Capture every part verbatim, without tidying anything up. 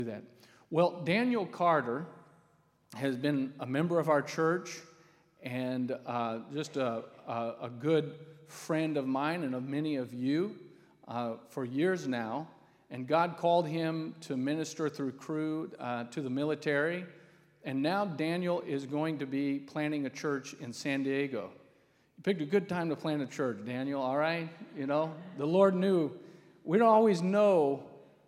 that. Well, Daniel Carter has been a member of our church and uh, just a, a, a good friend of mine and of many of you uh, for years now. And God called him to minister through Cru uh, to the military. And now Daniel is going to be planting a church in San Diego. You picked a good time to plant a church, Daniel, all right? You know, the Lord knew. We don't always know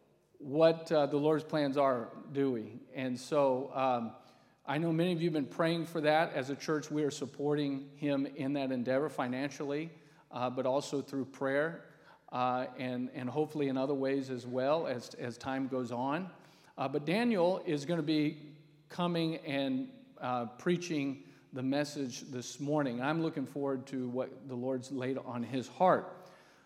what uh, the Lord's plans are, do we? And so um, I know many of you have been praying for that. As a church, we are supporting him in that endeavor financially, uh, but also through prayer uh, and, and hopefully in other ways as well as, as time goes on. Uh, but Daniel is going to be coming and uh, preaching the message this morning. I'm looking forward to what the Lord's laid on his heart.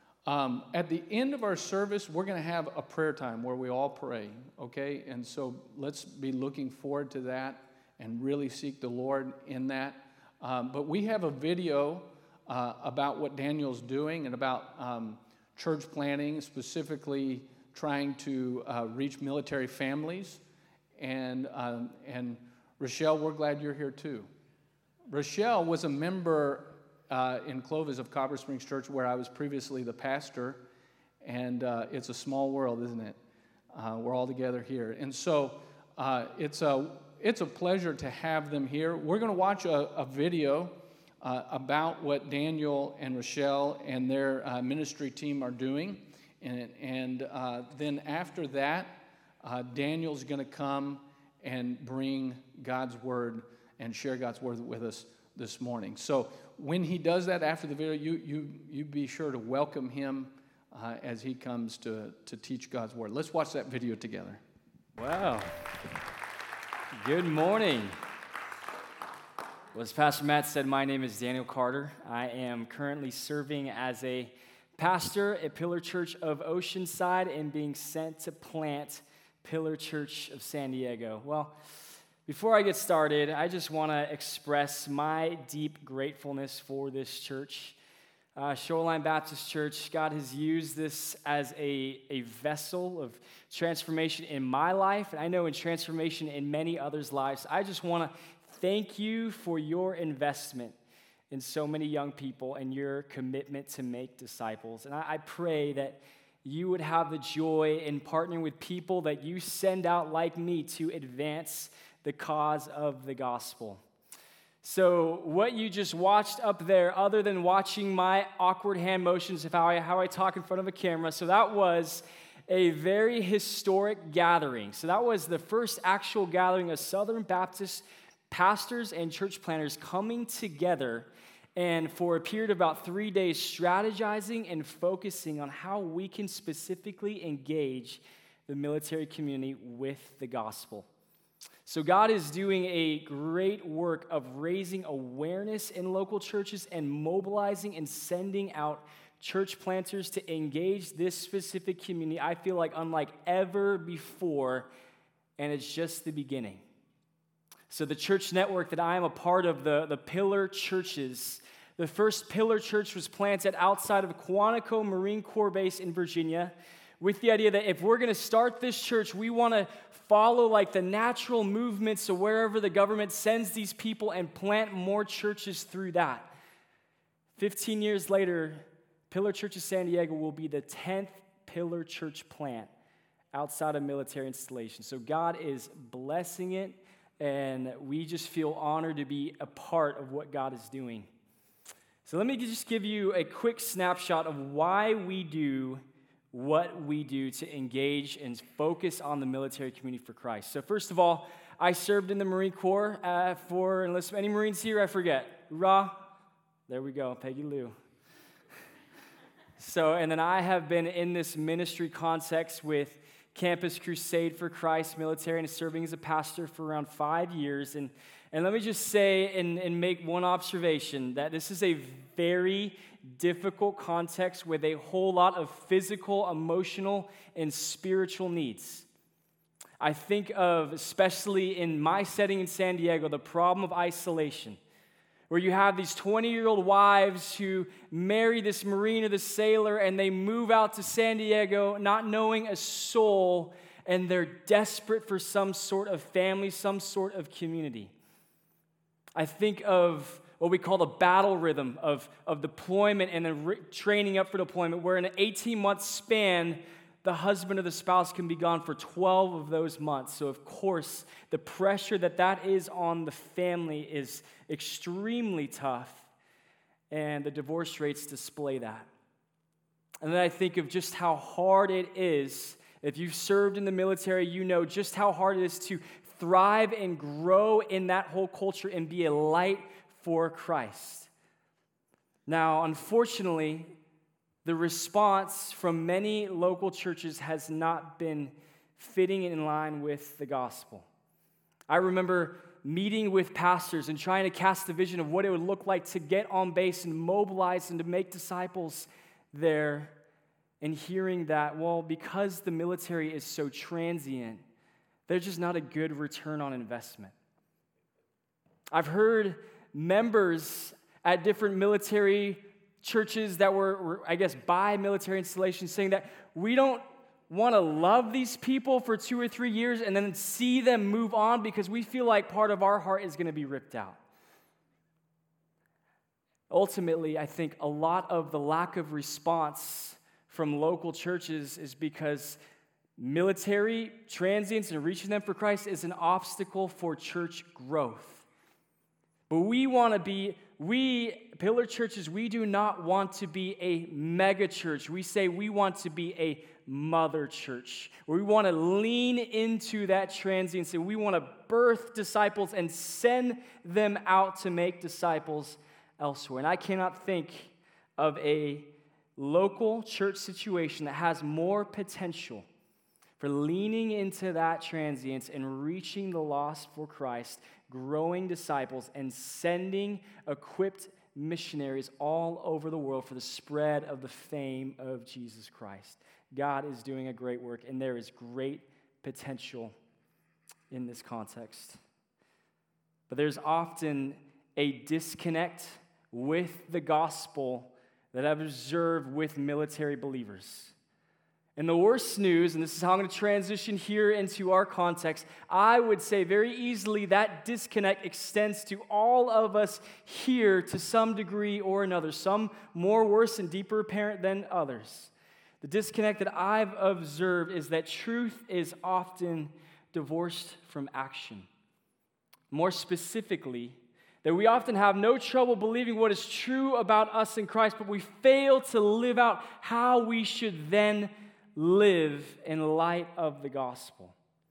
Um, at the end of our service, we're going to have a prayer time where we all pray, okay? And so let's be looking forward to that and really seek the Lord in that. Um, but we have a video uh, about what Daniel's doing and about um, church planning, specifically trying to uh, reach military families. And, um, and Rochelle, we're glad you're here too. Rochelle was a member Uh, in Clovis of Copper Springs Church, where I was previously the pastor, and uh, it's a small world, isn't it? Uh, we're all together here, and so uh, it's a it's a pleasure to have them here. We're going to watch a, a video uh, about what Daniel and Rochelle and their uh, ministry team are doing, and and uh, then after that, uh, Daniel's going to come and bring God's word and share God's word with us this morning. So when he does that after the video, you you you be sure to welcome him uh, as he comes to, to teach God's word. Let's watch that video together. Wow. Good morning. Well, as Pastor Matt said, my name is Daniel Carter. I am currently serving as a pastor at Pillar Church of Oceanside and being sent to plant Pillar Church of San Diego. Well, before I get started, I just want to express my deep gratefulness for this church. Uh, Shoreline Baptist Church, God has used this as a, a vessel of transformation in my life, and I know in transformation in many others' lives. I just want to thank you for your investment in so many young people and your commitment to make disciples. And I, I pray that you would have the joy in partnering with people that you send out like me to advance the cause of the gospel. So what you just watched up there, other than watching my awkward hand motions of how I, how I talk in front of a camera, so that was a very historic gathering. So that was the first actual gathering of Southern Baptist pastors and church planners coming together and for a period of about three days strategizing and focusing on how we can specifically engage the military community with the gospel. So God is doing a great work of raising awareness in local churches and mobilizing and sending out church planters to engage this specific community, I feel like unlike ever before, and it's just the beginning. So the church network that I am a part of, the, the Pillar Churches, the first Pillar Church was planted outside of Quantico Marine Corps Base in Virginia, with the idea that if we're going to start this church, we want to follow like the natural movements of wherever the government sends these people and plant more churches through that. Fifteen years later, Pillar Church of San Diego will be the tenth Pillar Church plant outside of military installation. So God is blessing it, and we just feel honored to be a part of what God is doing. So let me just give you a quick snapshot of why we do what we do to engage and focus on the military community for Christ. So first of all, I served in the Marine Corps uh, for, unless any Marines here, I forget. Rah, there we go, Peggy Lou. So, and then I have been in this ministry context with Campus Crusade for Christ Military and serving as a pastor for around five years. And, and let me just say and, and make one observation, that this is a very difficult context with a whole lot of physical, emotional, and spiritual needs. I think of, especially in my setting in San Diego, the problem of isolation, where you have these twenty-year-old wives who marry this Marine or this sailor, and they move out to San Diego not knowing a soul and they're desperate for some sort of family, some sort of community. I think of what we call the battle rhythm of, of deployment and then re- training up for deployment, where in an eighteen-month span, the husband or the spouse can be gone for twelve of those months. So, of course, the pressure that that is on the family is extremely tough, and the divorce rates display that. And then I think of just how hard it is. If you've served in the military, you know just how hard it is to thrive and grow in that whole culture and be a light for Christ. Now, unfortunately, the response from many local churches has not been fitting in line with the gospel. I remember meeting with pastors and trying to cast a vision of what it would look like to get on base and mobilize and to make disciples there, and hearing that, well, because the military is so transient, there's just not a good return on investment. I've heard members at different military churches that were, were, I guess, by military installations saying that we don't want to love these people for two or three years and then see them move on because we feel like part of our heart is going to be ripped out. Ultimately, I think a lot of the lack of response from local churches is because military transients and reaching them for Christ is an obstacle for church growth. But we want to be, we, Pillar churches, we do not want to be a mega church. We say we want to be a mother church, where we want to lean into that transiency. We want to birth disciples and send them out to make disciples elsewhere. And I cannot think of a local church situation that has more potential for leaning into that transience and reaching the lost for Christ, growing disciples, and sending equipped missionaries all over the world for the spread of the fame of Jesus Christ. God is doing a great work, and there is great potential in this context. But there's often a disconnect with the gospel that I've observed with military believers. And the worst news, and this is how I'm going to transition here into our context, I would say very easily that disconnect extends to all of us here to some degree or another, some more worse and deeper apparent than others. The disconnect that I've observed is that truth is often divorced from action. More specifically, that we often have no trouble believing what is true about us in Christ, but we fail to live out how we should then live in light of the gospel.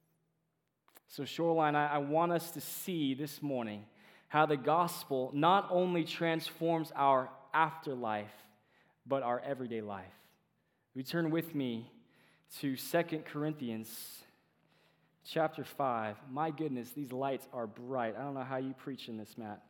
So, Shoreline, I, I want us to see this morning how the gospel not only transforms our afterlife, but our everyday life. We turn with me to Second Corinthians chapter five. My goodness, these lights are bright. I don't know how you preach in this, Matt.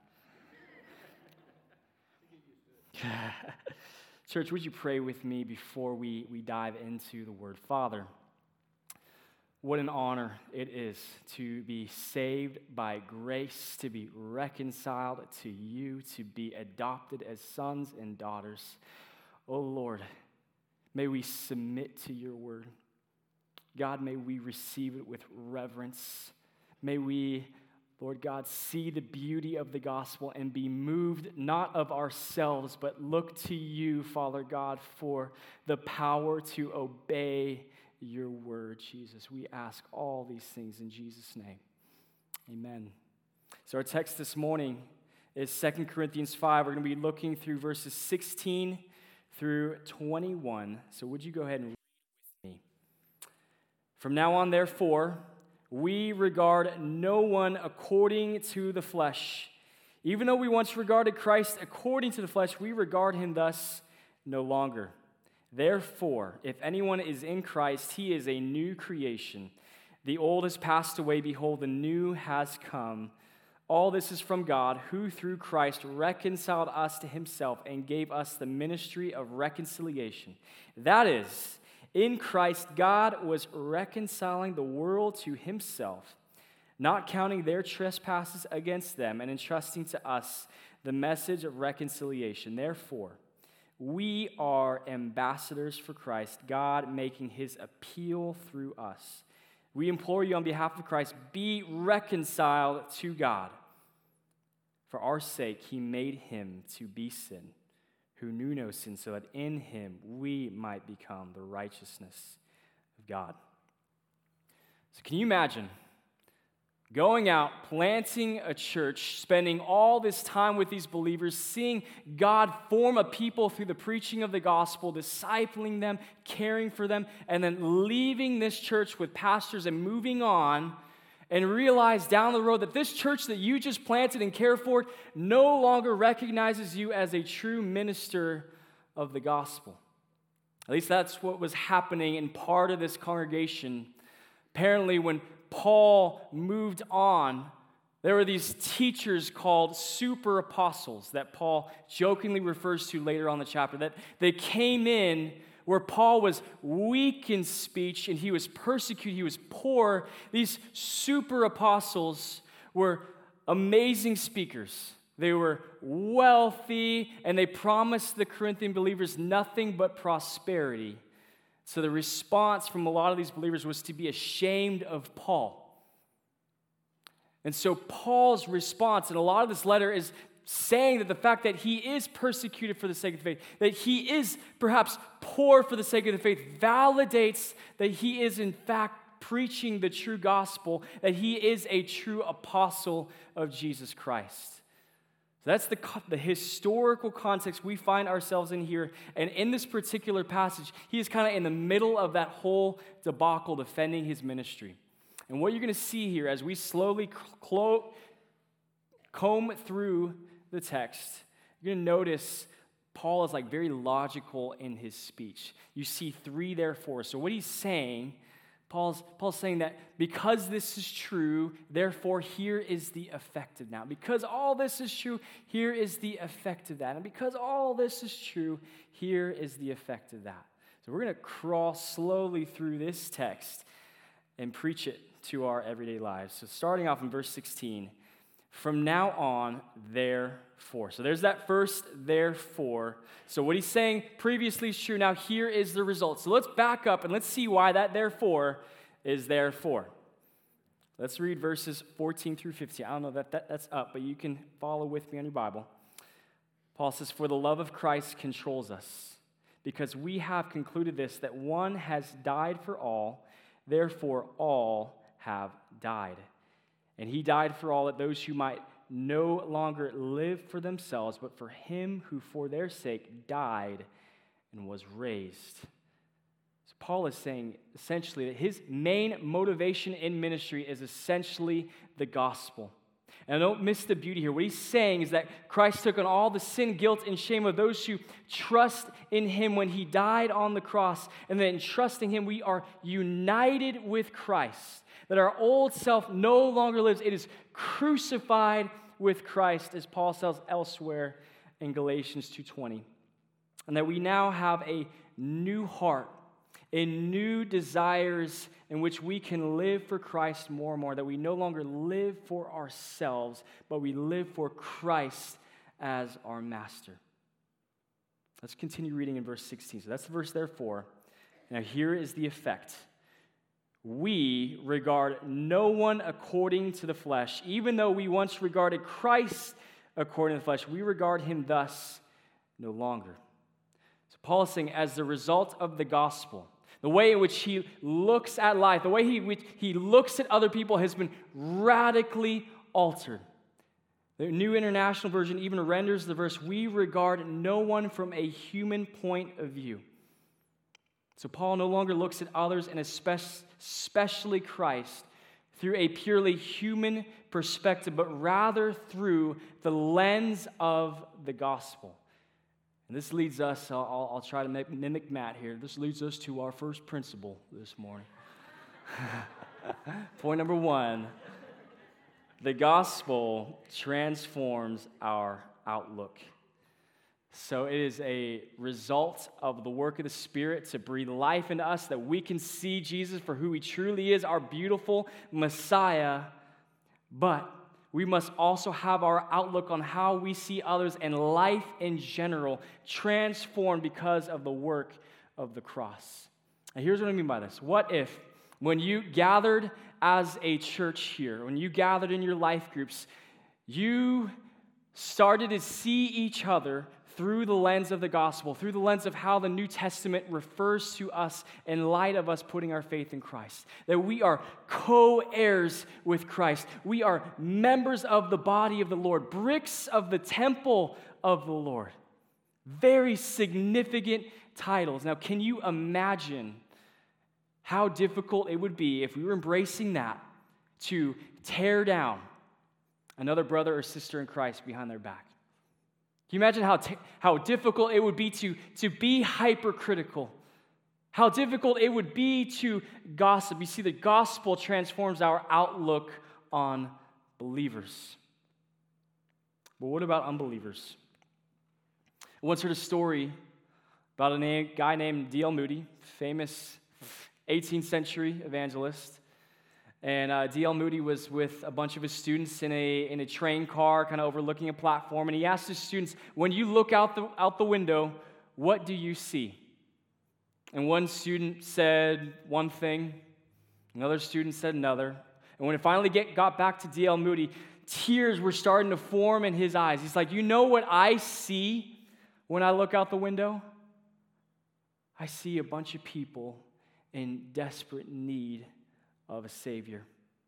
Church, would you pray with me before we, we dive into the word? Father, what an honor it is to be saved by grace, to be reconciled to you, to be adopted as sons and daughters. Oh Lord, may we submit to your word. God, may we receive it with reverence. May we, Lord God, see the beauty of the gospel and be moved not of ourselves, but look to you, Father God, for the power to obey your word, Jesus. We ask all these things in Jesus' name. Amen. So our text this morning is Second Corinthians five. We're going to be looking through verses sixteen through twenty-one. So would you go ahead and read with me? From now on, therefore, we regard no one according to the flesh. Even though we once regarded Christ according to the flesh, we regard him thus no longer. Therefore, if anyone is in Christ, he is a new creation. The old has passed away, behold, the new has come. All this is from God, who through Christ reconciled us to himself and gave us the ministry of reconciliation. That is, in Christ, God was reconciling the world to himself, not counting their trespasses against them, and entrusting to us the message of reconciliation. Therefore, we are ambassadors for Christ, God making his appeal through us. We implore you on behalf of Christ, be reconciled to God. For our sake, he made him to be sin, who knew no sin, so that in him we might become the righteousness of God. So can you imagine going out, planting a church, spending all this time with these believers, seeing God form a people through the preaching of the gospel, discipling them, caring for them, and then leaving this church with pastors and moving on, and realize down the road that this church that you just planted and cared for no longer recognizes you as a true minister of the gospel? At least that's what was happening in part of this congregation. Apparently, when Paul moved on, there were these teachers called super apostles that Paul jokingly refers to later on in the chapter, that they came in where Paul was weak in speech and he was persecuted, he was poor. These super apostles were amazing speakers. They were wealthy, and they promised the Corinthian believers nothing but prosperity. So the response from a lot of these believers was to be ashamed of Paul. And so Paul's response in a lot of this letter is saying that the fact that he is persecuted for the sake of the faith, that he is perhaps poor for the sake of the faith, validates that he is in fact preaching the true gospel, that he is a true apostle of Jesus Christ. So that's the, the historical context we find ourselves in here. And in this particular passage, he is kind of in the middle of that whole debacle defending his ministry. And what you're going to see here as we slowly clo- comb through the text, you're going to notice Paul is like very logical in his speech. You see three therefore. So what he's saying, Paul's, Paul's saying that because this is true, therefore here is the effect of that. Because all this is true, here is the effect of that. And because all this is true, here is the effect of that. So we're going to crawl slowly through this text and preach it to our everyday lives. So starting off in verse sixteen, from now on, therefore. So there's that first therefore. So what he's saying previously is true. Now here is the result. So let's back up and let's see why that therefore is therefore. Let's read verses fourteen through fifteen. I don't know that, that that's up, but you can follow with me on your Bible. Paul says, for the love of Christ controls us, because we have concluded this, that one has died for all, therefore all have died. And he died for all, that those who might no longer live for themselves, but for him who for their sake died and was raised. So Paul is saying essentially that his main motivation in ministry is essentially the gospel. And don't miss the beauty here. What he's saying is that Christ took on all the sin, guilt, and shame of those who trust in him when he died on the cross. And then in trusting him, we are united with Christ. That our old self no longer lives. It is crucified with Christ, as Paul says elsewhere in Galatians two twenty. And that we now have a new heart, a new desires in which we can live for Christ more and more. That we no longer live for ourselves, but we live for Christ as our master. Let's continue reading in verse sixteen. So that's the verse therefore. Now here is the effect. We regard no one according to the flesh. Even though we once regarded Christ according to the flesh, we regard him thus no longer. So Paul is saying, as the result of the gospel, the way in which he looks at life, the way he, which he looks at other people has been radically altered. The New International Version even renders the verse, we regard no one from a human point of view. So Paul no longer looks at others, and especially Christ, through a purely human perspective, but rather through the lens of the gospel. And this leads us, I'll, I'll try to mimic Matt here, this leads us to our first principle this morning. Point number one, the gospel transforms our outlook. So it is a result of the work of the Spirit to breathe life into us, that we can see Jesus for who he truly is, our beautiful Messiah. But we must also have our outlook on how we see others and life in general transformed because of the work of the cross. And here's what I mean by this. What if When you gathered as a church here, when you gathered in your life groups, you started to see each other through the lens of the gospel, through the lens of how the New Testament refers to us in light of us putting our faith in Christ. That we are co-heirs with Christ. We are members of the body of the Lord, bricks of the temple of the Lord. Very significant titles. Now, can you imagine how difficult it would be if we were embracing that to tear down another brother or sister in Christ behind their back? Can you imagine how, t- how difficult it would be to, to be hypercritical? How difficult it would be to gossip? You see, the gospel transforms our outlook on believers. But what about unbelievers? I once heard a story about a name, guy named D L Moody, famous eighteenth century evangelist. And uh, D L Moody was with a bunch of his students in a, in a train car, kind of overlooking a platform, and he asked his students, when you look out the, out the window, what do you see? And one student said one thing, another student said another, and when it finally get, got back to D L Moody, tears were starting to form in his eyes. He's like, you know what I see when I look out the window? I see a bunch of people in desperate need of a Savior.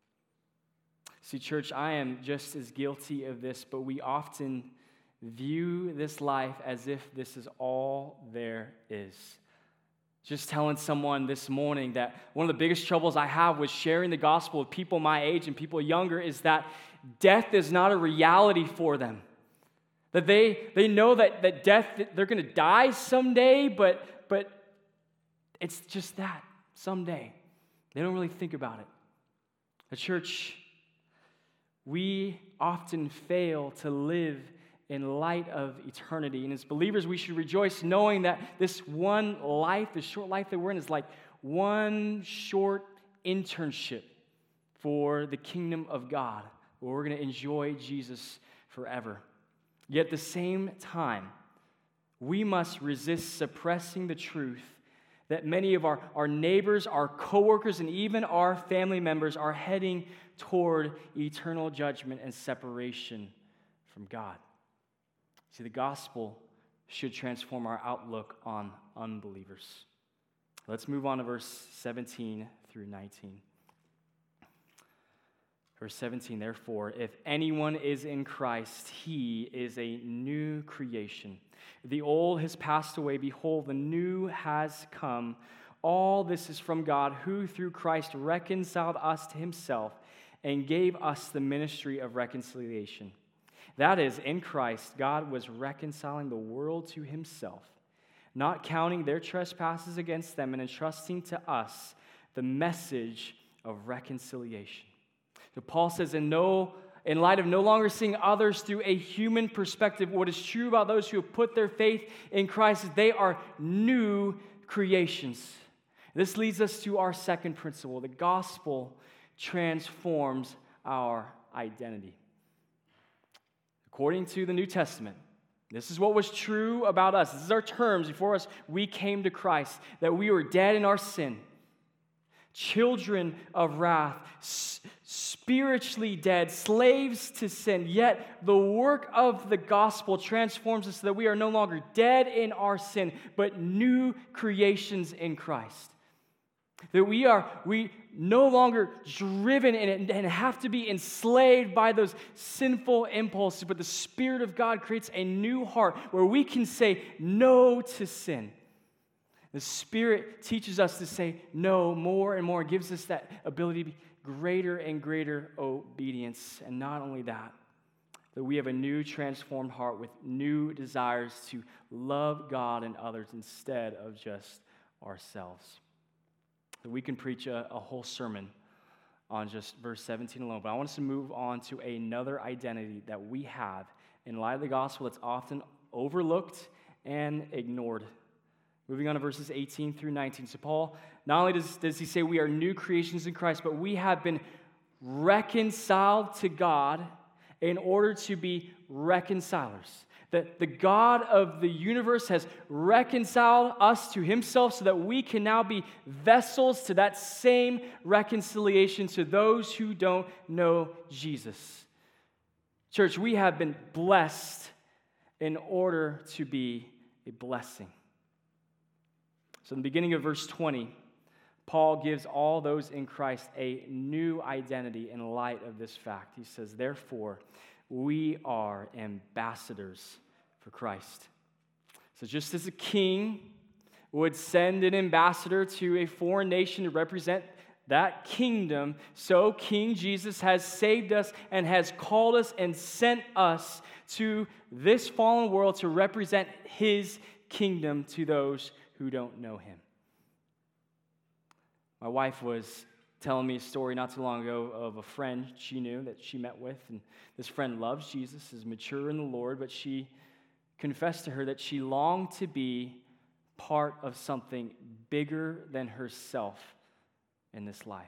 See, church, I am just as guilty of this, but we often view this life as if this is all there is. Just telling someone this morning that one of the biggest troubles I have with sharing the gospel with people my age and people younger is that death is not a reality for them. That they, they know that, that death, that they're going to die someday, but, but it's just that, someday. They don't really think about it. The church, we often fail to live in light of eternity. And as believers, we should rejoice knowing that this one life, this short life that we're in, is like one short internship for the kingdom of God, where we're going to enjoy Jesus forever. Yet at the same time, we must resist suppressing the truth that many of our, our neighbors, our coworkers, and even our family members are heading toward eternal judgment and separation from God. See, the gospel should transform our outlook on unbelievers. Let's move on to verse seventeen through nineteen. Verse seventeen, therefore, if anyone is in Christ, he is a new creation. The old has passed away. Behold, the new has come. All this is from God, who through Christ reconciled us to himself and gave us the ministry of reconciliation. That is, in Christ, God was reconciling the world to himself, not counting their trespasses against them, and entrusting to us the message of reconciliation. So Paul says, in no In light of no longer seeing others through a human perspective, what is true about those who have put their faith in Christ is they are new creations. This leads us to our second principle. The gospel transforms our identity. According to the New Testament, this is what was true about us. This is our terms before us. We came to Christ, that we were dead in our sin, children of wrath, s- spiritually dead, slaves to sin. Yet the work of the gospel transforms us so that we are no longer dead in our sin, but new creations in Christ. That we are we no longer driven in it and have to be enslaved by those sinful impulses, but the Spirit of God creates a new heart where we can say no to sin. The Spirit teaches us to say no more and more, gives us that ability to be greater and greater obedience. And not only that, that we have a new transformed heart with new desires to love God and others instead of just ourselves. That we can preach a, a whole sermon on just verse seventeen alone. But I want us to move on to another identity that we have in light of the gospel that's often overlooked and ignored. Moving on to verses eighteen through nineteen. So Paul, not only does, does he say we are new creations in Christ, but we have been reconciled to God in order to be reconcilers. That the God of the universe has reconciled us to himself so that we can now be vessels to that same reconciliation to those who don't know Jesus. Church, we have been blessed in order to be a blessing. So in the beginning of verse twenty, Paul gives all those in Christ a new identity in light of this fact. He says, therefore, we are ambassadors for Christ. So just as a king would send an ambassador to a foreign nation to represent that kingdom, so King Jesus has saved us and has called us and sent us to this fallen world to represent his kingdom to those who don't know him. My wife was telling me a story not too long ago of a friend she knew that she met with, and this friend loves Jesus, is mature in the Lord, but she confessed to her that she longed to be part of something bigger than herself in this life.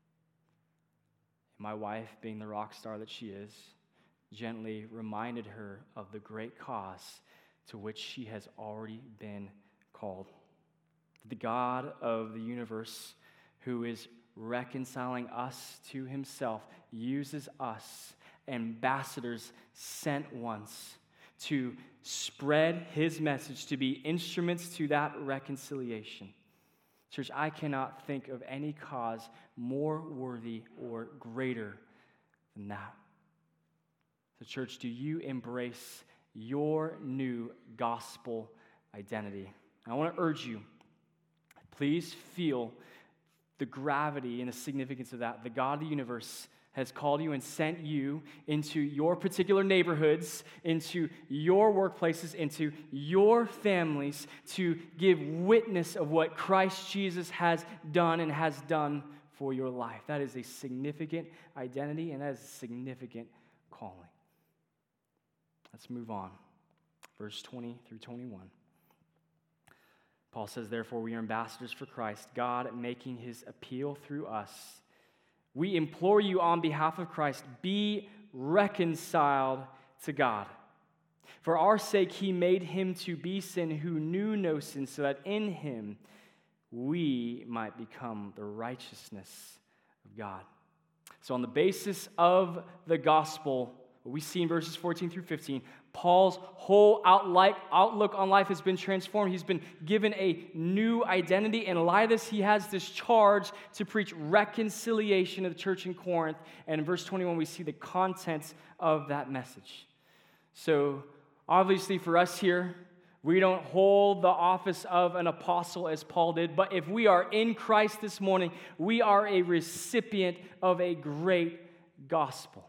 My wife, being the rock star that she is, gently reminded her of the great cause to which she has already been called. The God of the universe, who is reconciling us to himself, uses us, ambassadors sent once, to spread his message, to be instruments to that reconciliation. Church, I cannot think of any cause more worthy or greater than that. So, church, do you embrace your new gospel identity? I want to urge you, please feel the gravity and the significance of that. The God of the universe has called you and sent you into your particular neighborhoods, into your workplaces, into your families to give witness of what Christ Jesus has done and has done for your life. That is a significant identity, and that is a significant calling. Let's move on. Verse twenty through twenty-one. Paul says, therefore, we are ambassadors for Christ, God making his appeal through us. We implore you on behalf of Christ, be reconciled to God. For our sake, he made him to be sin who knew no sin, so that in him we might become the righteousness of God. So on the basis of the gospel, what we see in verses fourteen through fifteen, Paul's whole outlook on life has been transformed. He's been given a new identity. And in light of this, he has this charge to preach reconciliation of the church in Corinth. And in verse twenty-one, we see the contents of that message. So obviously for us here, we don't hold the office of an apostle as Paul did. But if we are in Christ this morning, we are a recipient of a great gospel.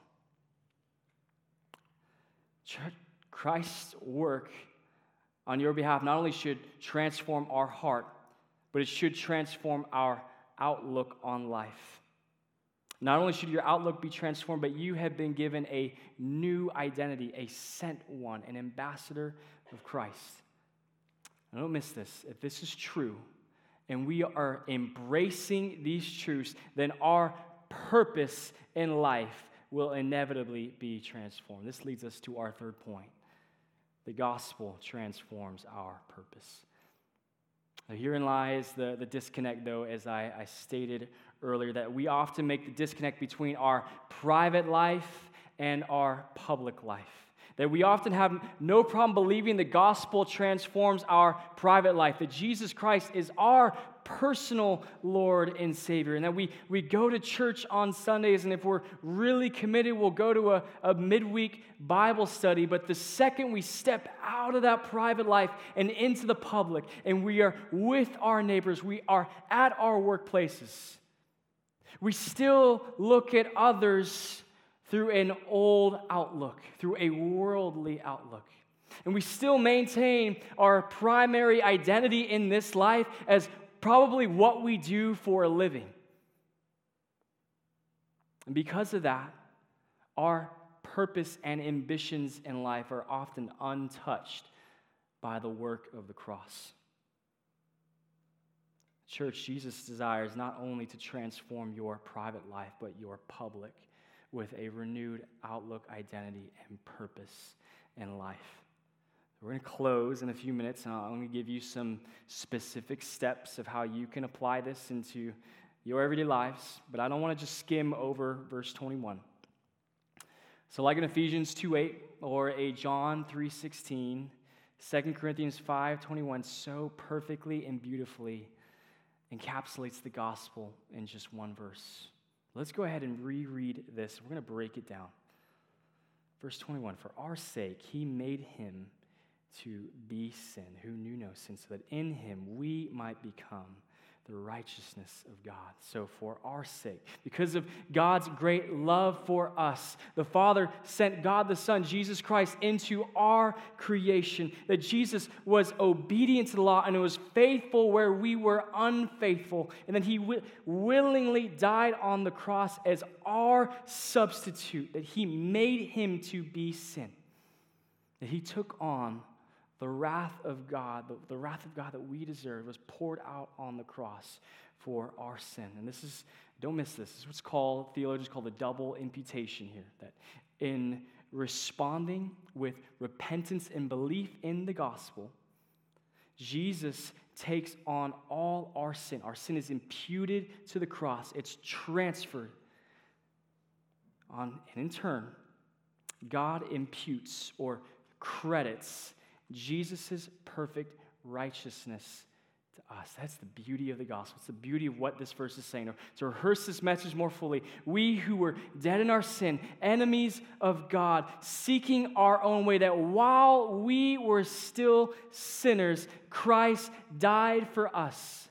Church, Christ's work on your behalf not only should transform our heart, but it should transform our outlook on life. Not only should your outlook be transformed, but you have been given a new identity, a sent one, an ambassador of Christ. Now don't miss this. If this is true, and we are embracing these truths, then our purpose in life will inevitably be transformed. This leads us to our third point. The gospel transforms our purpose. Now, herein lies the, the disconnect, though, as I, I stated earlier, that we often make the disconnect between our private life and our public life. That we often have no problem believing the gospel transforms our private life, that Jesus Christ is our personal Lord and Savior, and that we, we go to church on Sundays, and if we're really committed, we'll go to a, a midweek Bible study, but the second we step out of that private life and into the public, and we are with our neighbors, we are at our workplaces, we still look at others through an old outlook, through a worldly outlook. And we still maintain our primary identity in this life as probably what we do for a living. And because of that, our purpose and ambitions in life are often untouched by the work of the cross. Church, Jesus desires not only to transform your private life, but your public with a renewed outlook, identity, and purpose in life. We're going to close in a few minutes, and I'm going to give you some specific steps of how you can apply this into your everyday lives, but I don't want to just skim over verse twenty-one. So like in Ephesians two eight or a John three sixteen, Second Corinthians five twenty-one so perfectly and beautifully encapsulates the gospel in just one verse. Let's go ahead and reread this. We're going to break it down. Verse twenty-one, for our sake he made him to be sin, who knew no sin, so that in him we might become the righteousness of God. So for our sake, because of God's great love for us, the Father sent God the Son, Jesus Christ, into our creation, that Jesus was obedient to the law and was faithful where we were unfaithful, and then he wi- willingly died on the cross as our substitute, that he made him to be sin, that he took on the wrath of God, the, the wrath of God that we deserve was poured out on the cross for our sin. And this is, don't miss this, this is what's called, theologians call the double imputation here, that in responding with repentance and belief in the gospel, Jesus takes on all our sin. Our sin is imputed to the cross. It's transferred on, and in turn, God imputes or credits Jesus' perfect righteousness to us. That's the beauty of the gospel. It's the beauty of what this verse is saying. To rehearse this message more fully, we who were dead in our sin, enemies of God, seeking our own way, that while we were still sinners, Christ died for us.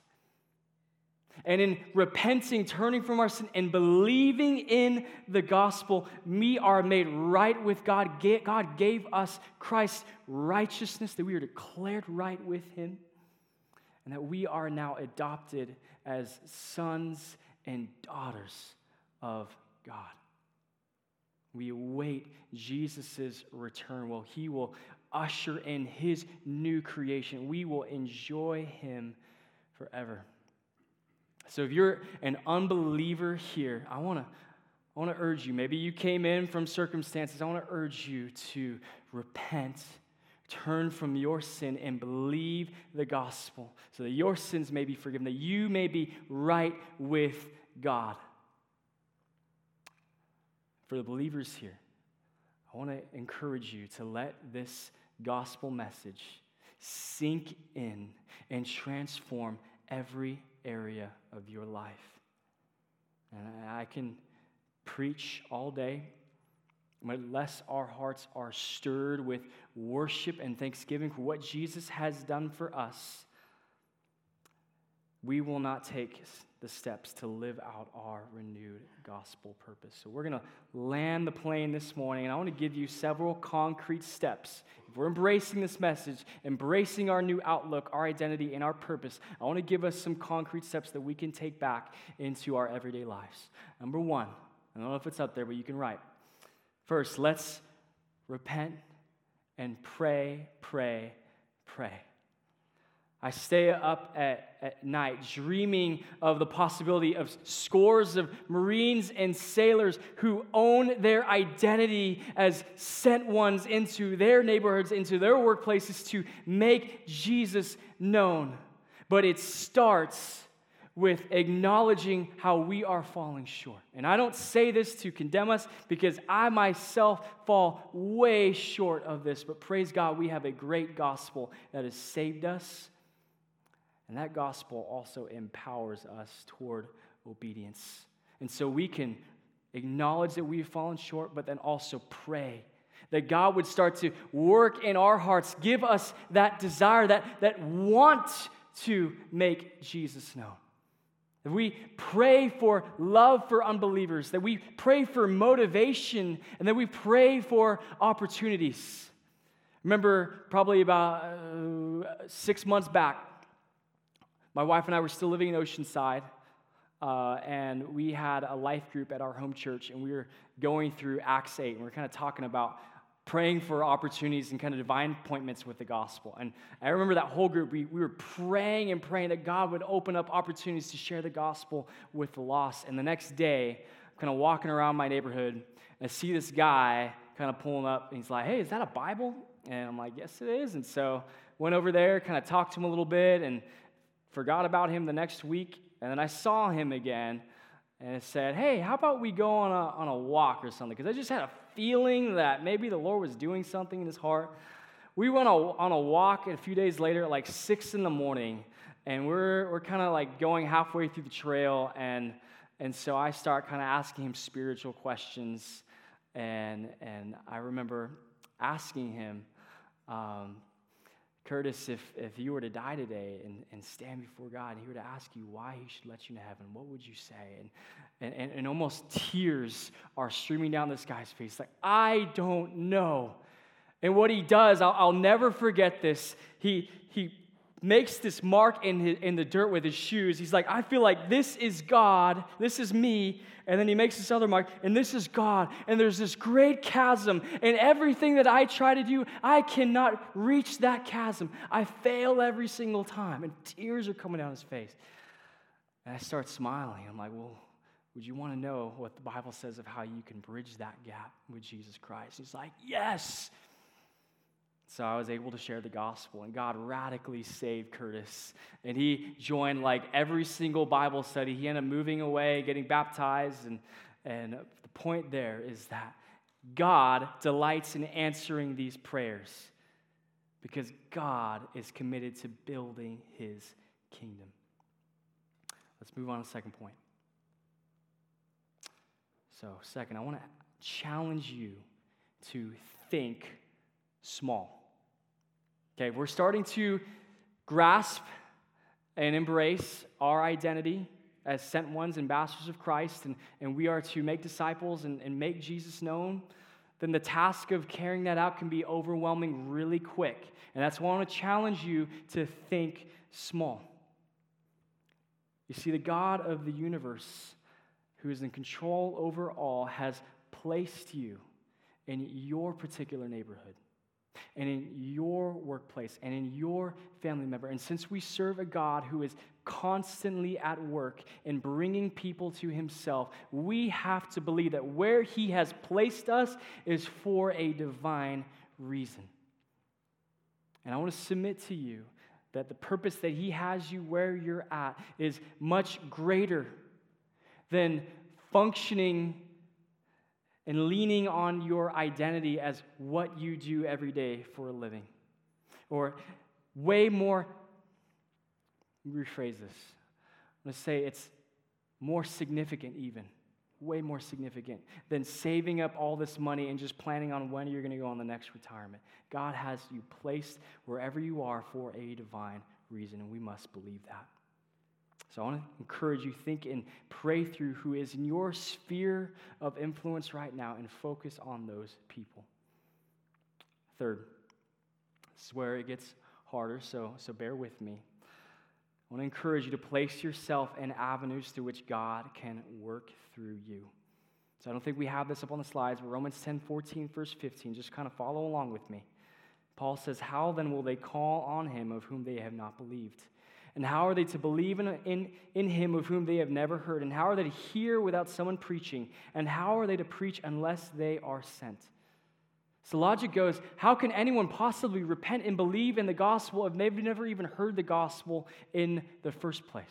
And in repenting, turning from our sin, and believing in the gospel, we are made right with God. God gave us Christ's righteousness, that we are declared right with him, and that we are now adopted as sons and daughters of God. We await Jesus' return. Well, he will usher in his new creation. We will enjoy him forever. So if you're an unbeliever here, I want to I want to urge you, maybe you came in from circumstances, I want to urge you to repent, turn from your sin, and believe the gospel so that your sins may be forgiven, that you may be right with God. For the believers here, I want to encourage you to let this gospel message sink in and transform every area of your life. And I can preach all day, but unless our hearts are stirred with worship and thanksgiving for what Jesus has done for us, we will not take the steps to live out our renewed gospel purpose. So we're going to land the plane this morning, and I want to give you several concrete steps. If we're embracing this message, embracing our new outlook, our identity, and our purpose, I want to give us some concrete steps that we can take back into our everyday lives. Number one, I don't know if it's up there, but you can write. First, let's repent and pray, pray, pray. I stay up at, at night dreaming of the possibility of scores of Marines and sailors who own their identity as sent ones into their neighborhoods, into their workplaces to make Jesus known. But it starts with acknowledging how we are falling short. And I don't say this to condemn us because I myself fall way short of this. But praise God, we have a great gospel that has saved us. And that gospel also empowers us toward obedience. And so we can acknowledge that we've fallen short, but then also pray that God would start to work in our hearts, give us that desire, that, that want to make Jesus known. That we pray for love for unbelievers, that we pray for motivation, and that we pray for opportunities. Remember, probably about uh, six months back, my wife and I were still living in Oceanside, uh, and we had a life group at our home church, and we were going through Acts eight, and we were kind of talking about praying for opportunities and kind of divine appointments with the gospel. And I remember that whole group, we, we were praying and praying that God would open up opportunities to share the gospel with the lost. And the next day, I'm kind of walking around my neighborhood, and I see this guy kind of pulling up, and he's like, hey, is that a Bible? And I'm like, yes, it is. And so went over there, kind of talked to him a little bit, and forgot about him the next week. And then I saw him again, and it said, hey, how about we go on a, on a walk or something? Because I just had a feeling that maybe the Lord was doing something in his heart. We went on a walk a few days later at like six in the morning, and we're we're kind of like going halfway through the trail, and and so I start kind of asking him spiritual questions, and and I remember asking him, um, Curtis, if, if you were to die today and, and stand before God, and he were to ask you why he should let you into heaven, what would you say? And, and, and almost tears are streaming down this guy's face, like, I don't know. And what he does, I'll, I'll never forget this. He he makes this mark in his, in the dirt with his shoes. He's like, I feel like this is God, this is me. And then he makes this other mark, and this is God. And there's this great chasm. And everything that I try to do, I cannot reach that chasm. I fail every single time. And tears are coming down his face. And I start smiling. I'm like, well, would you want to know what the Bible says of how you can bridge that gap with Jesus Christ? He's like, yes. So I was able to share the gospel, and God radically saved Curtis. And he joined like every single Bible study. He ended up moving away, getting baptized. And, and the point there is that God delights in answering these prayers because God is committed to building his kingdom. Let's move on to the second point. So second, I want to challenge you to think small. Okay, we're starting to grasp and embrace our identity as sent ones, ambassadors of Christ, and, and we are to make disciples and, and make Jesus known. Then the task of carrying that out can be overwhelming really quick. And that's why I want to challenge you to think small. You see, the God of the universe, who is in control over all, has placed you in your particular neighborhood, and in your workplace, and in your family member. And since we serve a God who is constantly at work in bringing people to himself, we have to believe that where he has placed us is for a divine reason. And I want to submit to you that the purpose that he has you where you're at is much greater than functioning and leaning on your identity as what you do every day for a living. Or way more, let me rephrase this. I'm going to say it's more significant even, way more significant than saving up all this money and just planning on when you're going to go on the next retirement. God has you placed wherever you are for a divine reason, and we must believe that. So I want to encourage you, think and pray through who is in your sphere of influence right now and focus on those people. Third, this is where it gets harder, so, so bear with me. I want to encourage you to place yourself in avenues through which God can work through you. So I don't think we have this up on the slides, but Romans ten fourteen, verse fifteen, just kind of follow along with me. Paul says, how then will they call on him of whom they have not believed? And how are they to believe in, in, in him of whom they have never heard? And how are they to hear without someone preaching? And how are they to preach unless they are sent? So logic goes, how can anyone possibly repent and believe in the gospel if they've never even heard the gospel in the first place?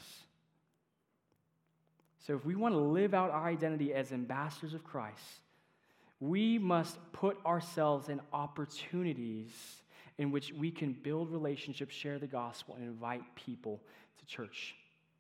So if we want to live out our identity as ambassadors of Christ, we must put ourselves in opportunities in which we can build relationships, share the gospel, and invite people to church.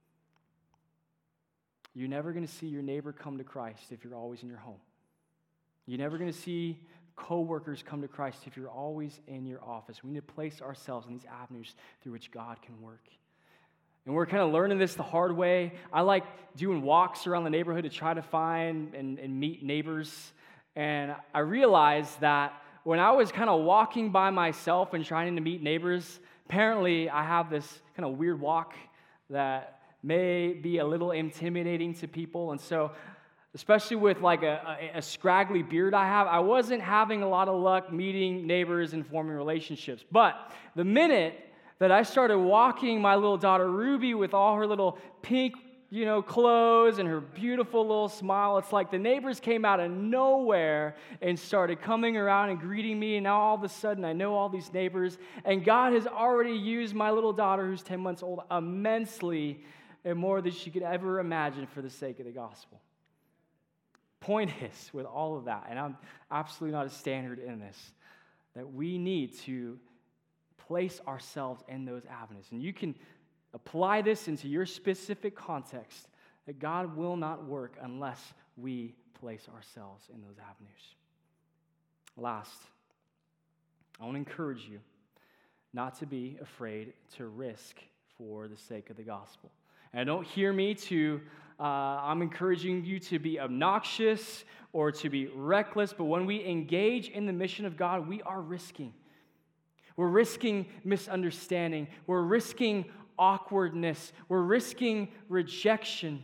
You're never going to see your neighbor come to Christ if you're always in your home. You're never going to see coworkers come to Christ if you're always in your office. We need to place ourselves in these avenues through which God can work. And we're kind of learning this the hard way. I like doing walks around the neighborhood to try to find and, and meet neighbors. And I realized that when I was kind of walking by myself and trying to meet neighbors, apparently I have this kind of weird walk that may be a little intimidating to people. And so, especially with like a, a, a scraggly beard I have, I wasn't having a lot of luck meeting neighbors and forming relationships. But the minute that I started walking my little daughter Ruby with all her little pink you know, clothes and her beautiful little smile. It's like the neighbors came out of nowhere and started coming around and greeting me. And now all of a sudden I know all these neighbors. And God has already used my little daughter, who's ten months old, immensely and more than she could ever imagine for the sake of the gospel. Point is, with all of that, and I'm absolutely not a standard in this, that we need to place ourselves in those avenues. And you can apply this into your specific context, that God will not work unless we place ourselves in those avenues. Last, I want to encourage you not to be afraid to risk for the sake of the gospel. And don't hear me to, uh, I'm encouraging you to be obnoxious or to be reckless, but when we engage in the mission of God, we are risking. We're risking misunderstanding. We're risking awkwardness. We're risking rejection.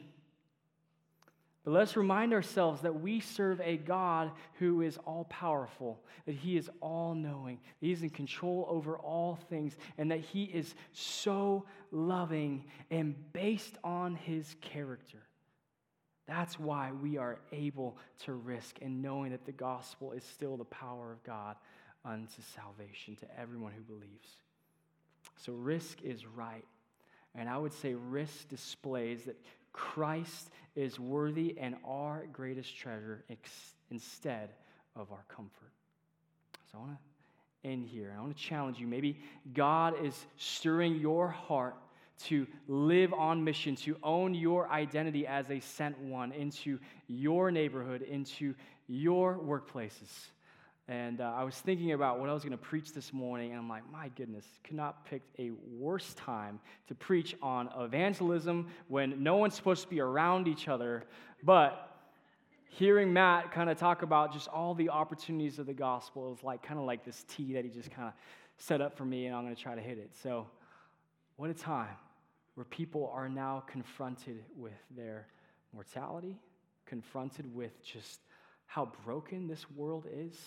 But let's remind ourselves that we serve a God who is all-powerful, that He is all-knowing, that He is in control over all things, and that He is so loving and based on His character. That's why we are able to risk in knowing that the gospel is still the power of God unto salvation to everyone who believes. So risk is right. And I would say risk displays that Christ is worthy and our greatest treasure ex- instead of our comfort. So I want to end here. I want to challenge you. Maybe God is stirring your heart to live on mission, to own your identity as a sent one into your neighborhood, into your workplaces. And uh, I was thinking about what I was going to preach this morning, and I'm like, my goodness, could not pick a worse time to preach on evangelism when no one's supposed to be around each other. But hearing Matt kind of talk about just all the opportunities of the gospel is like kind of like this tea that he just kind of set up for me, and I'm going to try to hit it. So what a time where people are now confronted with their mortality, confronted with just how broken this world is.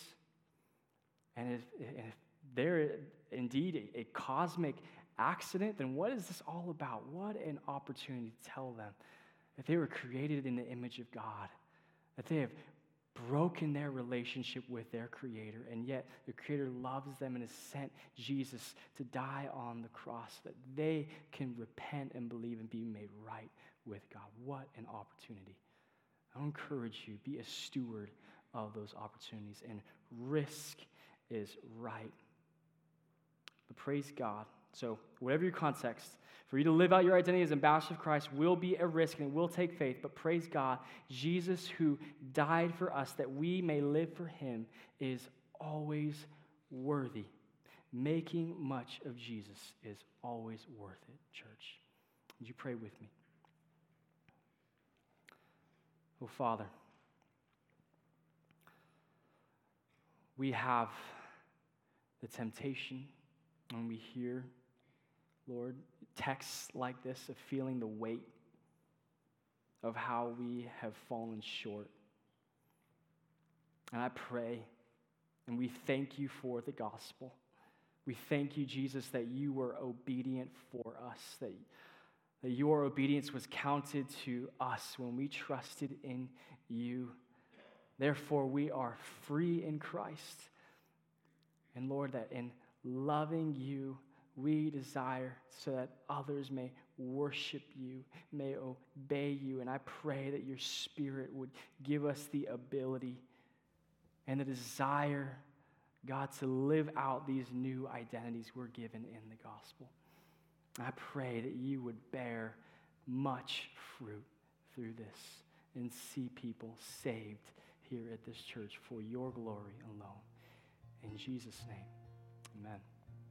And if, if they're indeed a, a cosmic accident, then what is this all about? What an opportunity to tell them that they were created in the image of God, that they have broken their relationship with their Creator, and yet the Creator loves them and has sent Jesus to die on the cross, that they can repent and believe and be made right with God. What an opportunity. I encourage you, be a steward of those opportunities, and risk is right. But praise God. So whatever your context, for you to live out your identity as ambassador of Christ will be a risk and it will take faith, but praise God, Jesus who died for us that we may live for Him is always worthy. Making much of Jesus is always worth it, church. Would you pray with me? Oh, Father, we have the temptation when we hear, Lord, texts like this of feeling the weight of how we have fallen short. And I pray, and we thank you for the gospel. We thank you, Jesus, that you were obedient for us, that, that your obedience was counted to us when we trusted in you. Therefore, we are free in Christ. And Lord, that in loving you, we desire so that others may worship you, may obey you. And I pray that your Spirit would give us the ability and the desire, God, to live out these new identities we're given in the gospel. I pray that you would bear much fruit through this and see people saved here at this church for your glory alone. In Jesus' name, amen.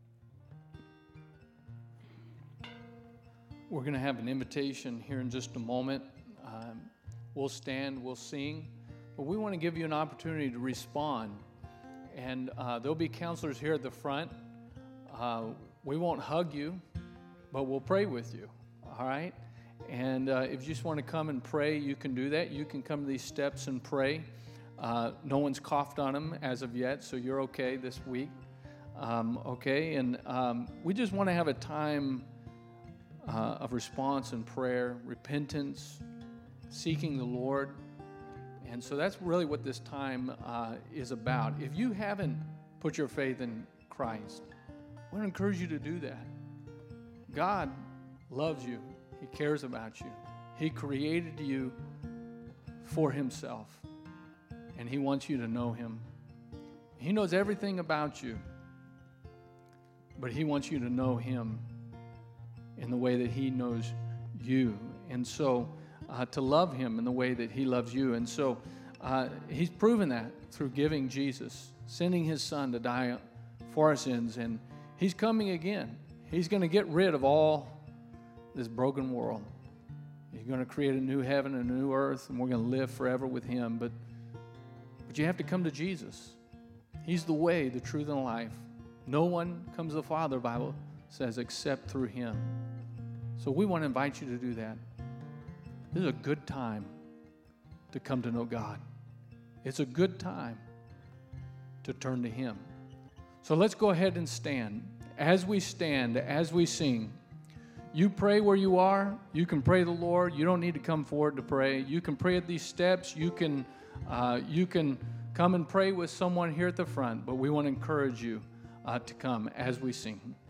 We're going to have an invitation here in just a moment. Um, we'll stand, we'll sing, but we want to give you an opportunity to respond. And uh, there'll be counselors here at the front. Uh, we won't hug you, but we'll pray with you, all right? And uh, if you just want to come and pray, you can do that. You can come to these steps and pray. Uh, no one's coughed on them as of yet, so you're okay this week. Um, okay, and um, we just want to have a time uh, of response and prayer, repentance, seeking the Lord. And so that's really what this time uh, is about. If you haven't put your faith in Christ, I want to encourage you to do that. God loves you. He cares about you. He created you for himself, and he wants you to know him. He knows everything about you, but he wants you to know him in the way that he knows you. And so uh, to love him in the way that he loves you. And so uh, he's proven that through giving Jesus, sending his son to die for our sins. And he's coming again. He's going to get rid of all this broken world. He's going to create a new heaven and a new earth, and we're going to live forever with him. But, but you have to come to Jesus. He's the way, the truth, and the life. No one comes to the Father, the Bible says, except through him. So we want to invite you to do that. This is a good time to come to know God. It's a good time to turn to him. So let's go ahead and stand. As we stand, as we sing, you pray where you are. You can pray the Lord. You don't need to come forward to pray. You can pray at these steps. You can, uh, you can come and pray with someone here at the front, but we want to encourage you uh, to come as we sing.